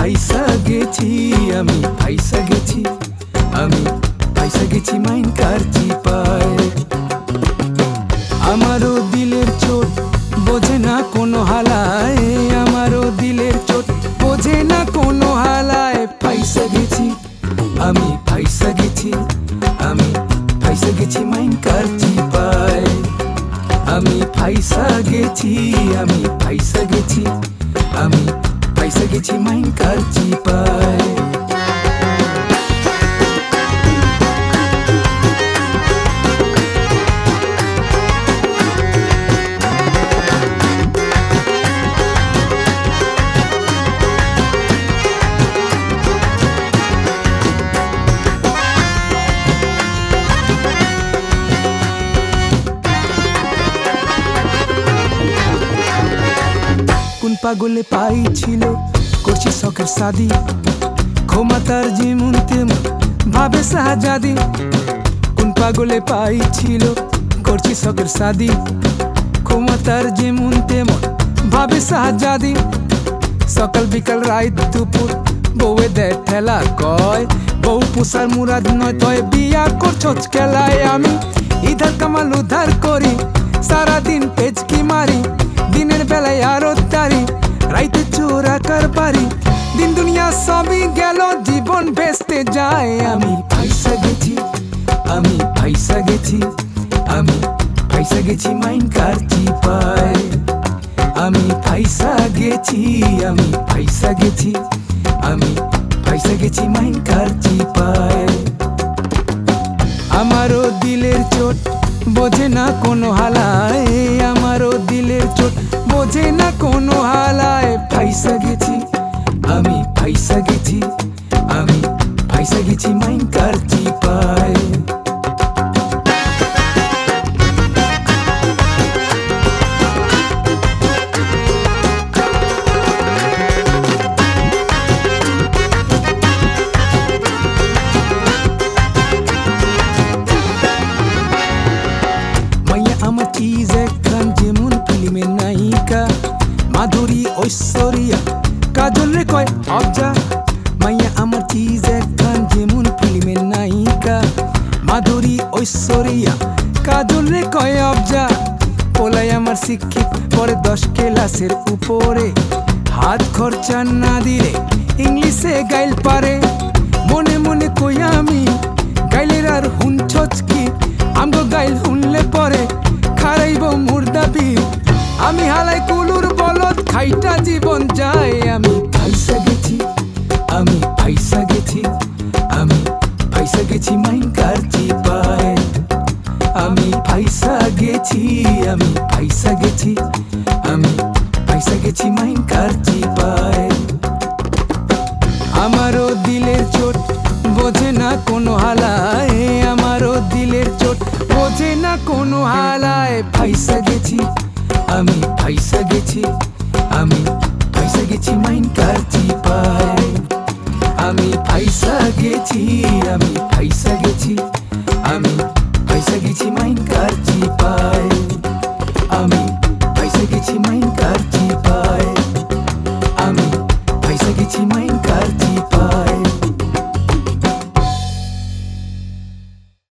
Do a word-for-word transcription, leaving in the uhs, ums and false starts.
ফাইসা গেছি আমি ফাইসা গেছি আমি ফাইসা গেছি মাইন কার চিপায়। আমারও দিলের চোট বোঝে না কোনো হালায়, আমারও দিলের চোট বোঝে না কোনো হালায়। ফাইসা গেছি আমি ফাইসা গেছি আমি ফাইসা গেছি মাইন কার চিপায়। আমি ফাইসা গেছি আমি ফাইসা গেছি আমি ফাইসা গেছি মাইন কার চিপায়। কোন পাগলে পাইছিল করছি শখের শাদি, ক্ষমতার যেমন তেমন ভাবে শাহজাদি। কোন পাগলে পাইছিল করছি শখের শাদি, ক্ষমতার যেমন তেমন ভাবে শাহজাদি। সকাল বিকাল রাত দুপুর বউয়ে দেয় ঠেলা, কয় বউ পোষার মুরাদ নয় তয় বিয়া করছস খেলায়। আমি ইধার কামাল উধার করি, সারাদিন পেচকি মারি, দিনের বেলায় আরো তারি, রাইতে চোরা কারবারি। দিন দুনিয়া সবই গেল জীবন ভেস্তে যায়। আমি ফাইসা গেছি আমি ফাইসা গেছি আমি ফাইসা গেছি মাইন কার চিপায়। আমি ফাইসা গেছি আমি ফাইসা গেছি আমি ফাইসা গেছি মাইন কার চিপায়। আমারও দিলের চোট বোঝে না কোনো হালায়, আমারও দিলের চোট বোঝে না কোনো হালায়। ফাইসা গেছি আমি ফাইসা গেছি আমি ফাইসা গেছি মাইন কার চিপায়। আমার চিজ একখান যেমন ফিল্মের নায়িকা, মাধুরী ঐশ্বরিয়া কাজল রে কয় অবজা। মাইয়া আমার চিজ একখান যেমন ফিল্মের নায়িকা, মাধুরী ঐশ্বরিয়া কাজল রে কয় অবজা। পোলাই আমার শিক্ষিত পরে দশ ক্লাসের উপরে, হাত খরচা না দিলে ইংলিশে গাইল পারে। মনে মনে কই আমি গাইলের আর হুনছস কি, আমগো গাইল হুনলে পরে খারাইব মুর্দাবি। আমি হালাই কুলুর বলদ খাইটা জীবন যায়। আমি ফাইসা গেছি আমি ফাইসা গেছি আমি ফাইসা গেছি মাইন কার চিপায়। আমি ফাইসা গেছি আমি ফাইসা গেছি আমি ফাইসা গেছি মাইন কার চিপায়। আমারও দিলের চোট বোঝে না কোনো হালায়, আমারও দিলের চোট বোঝে না কোনো হালায়। ফাইসা গেছি আমি ফাইসা গেছি আমি ফাইসা গেছি মাইন কার চিপায়। আমি ফাইসা গেছি আমি ফাইসা